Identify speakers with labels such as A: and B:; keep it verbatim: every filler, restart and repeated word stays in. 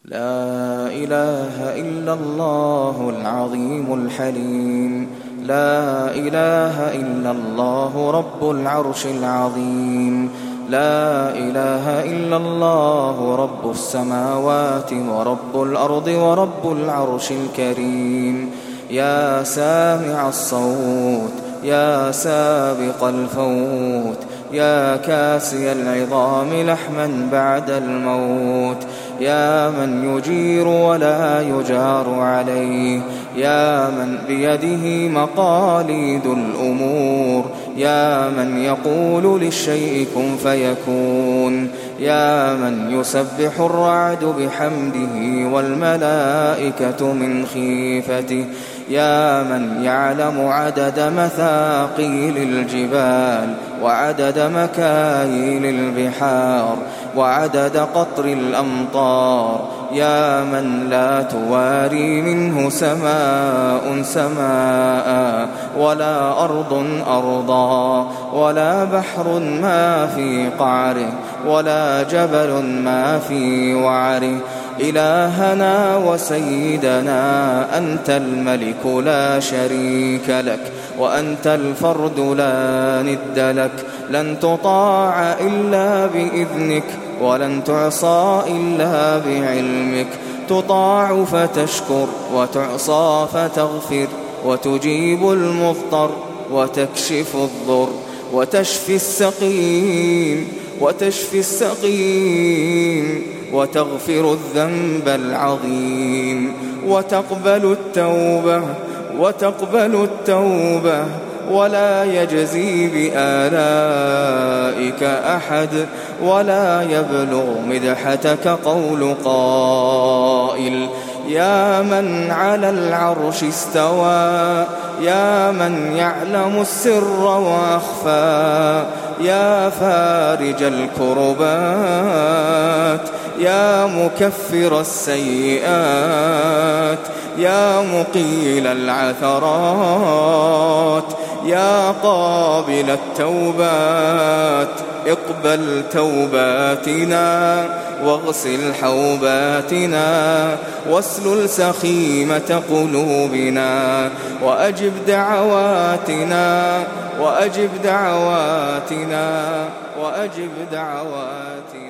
A: لا إله إلا الله العظيم الحليم. لا إله إلا الله رب العرش العظيم. لا إله إلا الله رب السماوات ورب الأرض ورب العرش الكريم. يا سامع الصوت، يا سابق الفوت، يا كاسي العظام لحما بعد الموت، يا من يجير ولا يجار عليه، يا من بيده مقاليد الأمور، يا من يقول للشيء كن فيكون، يا من يسبح الرعد بحمده والملائكة من خيفته، يا من يعلم عدد مثاقيل الجبال وعدد مكاييل البحار وعدد قطر الأمطار، يا من لا تواري منه سماء سماء ولا أرض أرضا ولا بحر ما في قعره ولا جبل ما في وعره. إلهنا وسيدنا أنت الملك لا شريك لك، وأنت الفرد لا ند لك، لن تطاع إلا بإذنك ولن تعصى إلا بعلمك، تطاع فتشكر وتعصى فتغفر، وتجيب المضطر وتكشف الضر، وتشفي السقيم وتشفي السقيم، وتغفر الذنب العظيم، وتقبل التوبة وتقبل التوبة، ولا يجزي بآلائك أحد، ولا يبلغ مدحتك قول قائل. يا من على العرش استوى، يا من يعلم السر وأخفى، يا فارج الكربات، يا مكفر السيئات، يا مقيل العثرات، يا قابل التوبات، اقبل توباتنا واغسل حوباتنا واسلل سخيمة قلوبنا، وأجب دعواتنا وأجب دعواتنا وأجب دعواتنا.